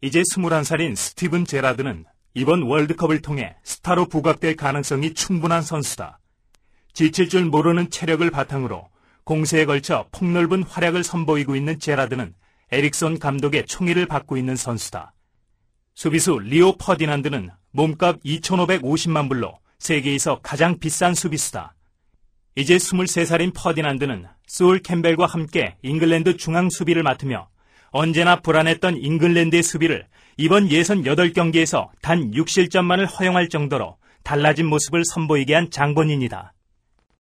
이제 21살인 스티븐 제라드는 이번 월드컵을 통해 스타로 부각될 가능성이 충분한 선수다. 지칠 줄 모르는 체력을 바탕으로 공세에 걸쳐 폭넓은 활약을 선보이고 있는 제라드는 에릭손 감독의 총애를 받고 있는 선수다. 수비수 리오 퍼디난드는 몸값 2,550만 불로 세계에서 가장 비싼 수비수다. 이제 23살인 퍼디난드는 소울 캠벨과 함께 잉글랜드 중앙 수비를 맡으며 언제나 불안했던 잉글랜드의 수비를 이번 예선 8경기에서 단 6실점만을 허용할 정도로 달라진 모습을 선보이게 한 장본인이다.